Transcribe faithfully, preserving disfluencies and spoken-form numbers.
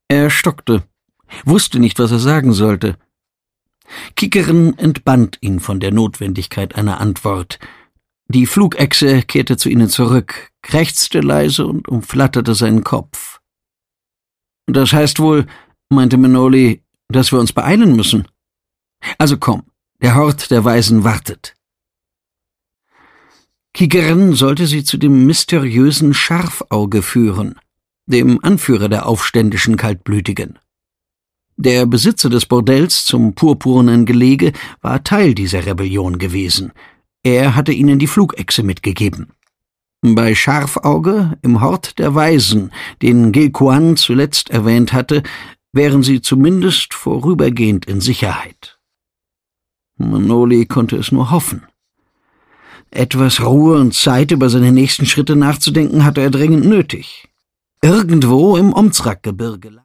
Er stockte, wusste nicht, was er sagen sollte. Kikeren entband ihn von der Notwendigkeit einer Antwort. Die Flugechse kehrte zu ihnen zurück, krächzte leise und umflatterte seinen Kopf. »Das heißt wohl«, meinte Manoli, »dass wir uns beeilen müssen. Also komm, der Hort der Weisen wartet.« Kikeren sollte sie zu dem mysteriösen Scharfauge führen, dem Anführer der aufständischen Kaltblütigen. Der Besitzer des Bordells zum purpurnen Gelege war Teil dieser Rebellion gewesen. Er hatte ihnen die Flugechse mitgegeben. Bei Scharfauge, im Hort der Weisen, den Gequan zuletzt erwähnt hatte, wären sie zumindest vorübergehend in Sicherheit. Manoli konnte es nur hoffen. Etwas Ruhe und Zeit, über seine nächsten Schritte nachzudenken, hatte er dringend nötig. Irgendwo im Omzrak-Gebirge